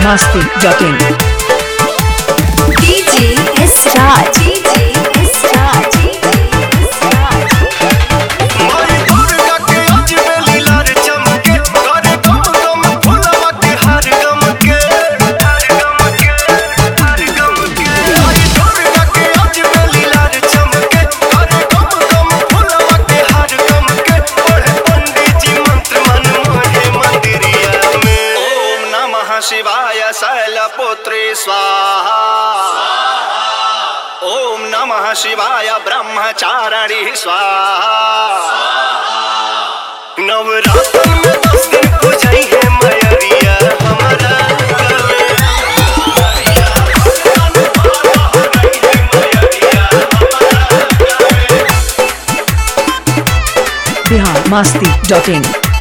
biharmasti.in DJ Star DJ Star माई दुर्गा के अजबे लीलार चमके करे गम गम फुलवा के हार गम के माई दुर्गा के अजबे लीलार चमके करे गम गम फुलवा के हार गम के पढ़े पंडित जी मंत्र मन मोहे मंदिरिया में ओम नमः शिवाय शैलपुत्री स्वाहा ओम नमः शिवाय ब्रह्मचारिणी स्वाहा नवरात्र में 10 दिन पूजाई है मैरिया हमारा biharmasti.in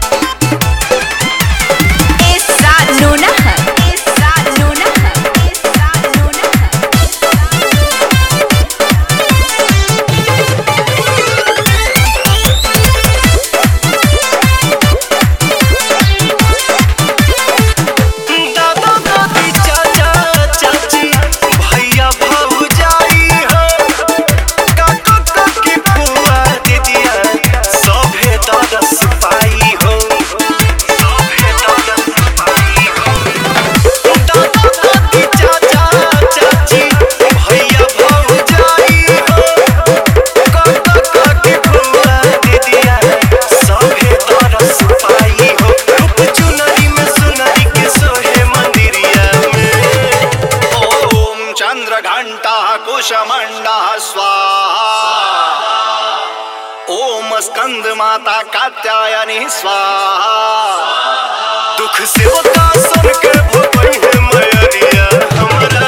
दादा दादी चाचा चाची भैया भौजाई हो काका काकी फुआ दीदिया सभे दरस पाई हो सभे दरस पाई हो दादा दादी चाचा चाची भैया भौजाई हो काका काकी फुआ दीदिया सभे दरस पाई हो रूप चुनरी में सुनरी के सोहे मंदिरिया में ओम चंद्र घंटा कुशमंडा स्वाहा ओम स्कंद माता कात्यायनी स्वाहा दुख से होता सुन के भोपई है मैरिया हमारा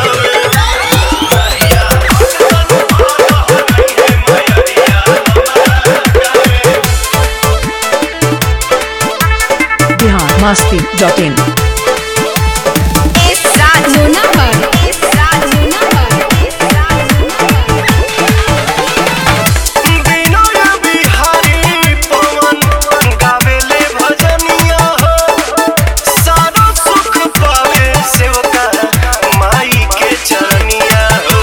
biharmasti.in बिनोय बिहारी पवन गावेले भजनिया हो सारा सुख पावे सेवका माई के चरनिया हो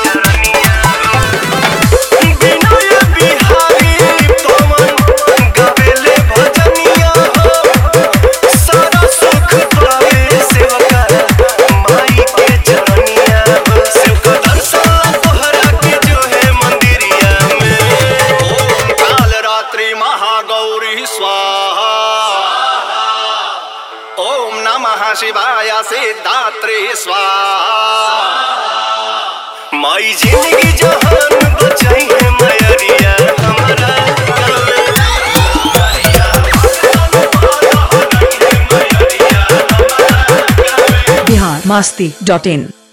बिनोय बिहारी पवन गावेले भजनिया हो सारा सुख पावे सेवका माई के चरनिया हो सेवका दर्शन तोहरा के जो है मंदिरिया में ओम काल रात्रि महागौरी स्वाहा ओम नमः शिवाय सिद्धात्री स्वाहा माई जिंदगी जहान बचाई है मैरिया हमारा biharmasti.in